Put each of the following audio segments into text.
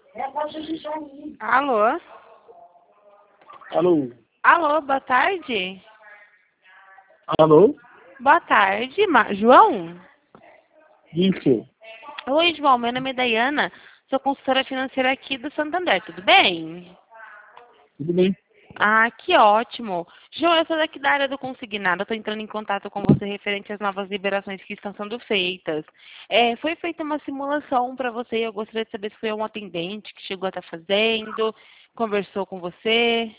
Alô? Alô? Alô, boa tarde. Alô? Boa tarde, João? Isso. Oi, João, meu nome é Dayana, sou consultora financeira aqui do Santander, tudo bem? Tudo bem? Ah, que ótimo. João, eu sou daqui da área do consignado, estou entrando em contato com você referente às novas liberações que estão sendo feitas. Foi feita uma simulação para você e eu gostaria de saber se foi um atendente que chegou a estar fazendo, conversou com você.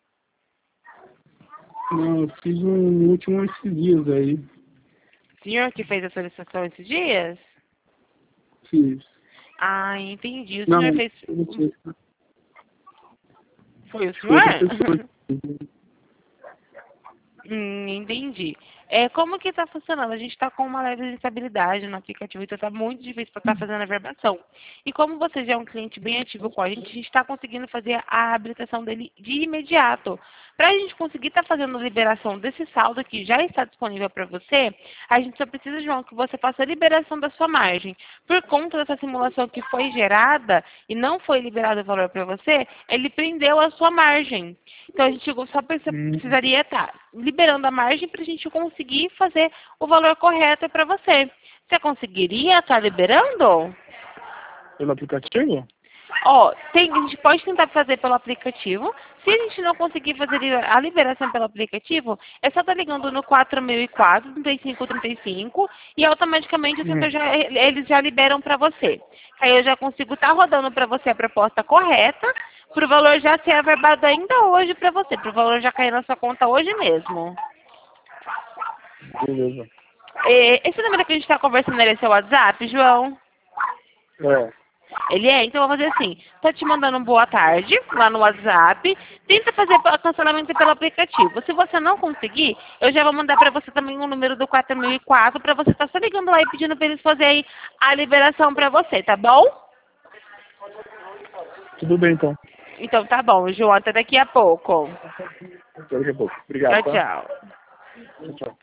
Não, eu fiz um último esses dias aí. Senhor que fez a solicitação esses dias? Fiz. Ah, entendi. O Não, senhor fez... eu não sei. Foi o Foi senhor? outra pessoa. Entendi. Como que está funcionando? A gente está com uma leve instabilidade no aplicativo, então está muito difícil para estar fazendo a verbação. E como você já é um cliente bem ativo com a gente está conseguindo fazer a habilitação dele de imediato. Para a gente conseguir estar fazendo a liberação desse saldo que já está disponível para você, a gente só precisa, João, que você faça a liberação da sua margem. Por conta dessa simulação que foi gerada e não foi liberado o valor para você, ele prendeu a sua margem. Então a gente só precisaria estar liberando a margem para a gente conseguir fazer o valor correto para você. Você conseguiria estar liberando? Pelo aplicativo? Ó, a gente pode tentar fazer pelo aplicativo. Se a gente não conseguir fazer a liberação pelo aplicativo, é só estar ligando no 4004 3535 e automaticamente eles já liberam para você. Aí eu já consigo estar rodando para você a proposta correta, para o valor já ser averbado ainda hoje para você, para o valor já cair na sua conta hoje mesmo. Beleza. Esse número que a gente está conversando, ele é seu WhatsApp, João? É. Ele é? Então eu vou fazer assim, tô te mandando um boa tarde lá no WhatsApp, tenta fazer o cancelamento pelo aplicativo. Se você não conseguir, eu já vou mandar para você também o número do 4004 para você estar só ligando lá e pedindo para eles fazerem a liberação para você, tá bom? Tudo bem, então. Então tá bom, João, até daqui a pouco. Até daqui a pouco. Obrigado, Tchau, tá? tchau. Tchau, tchau.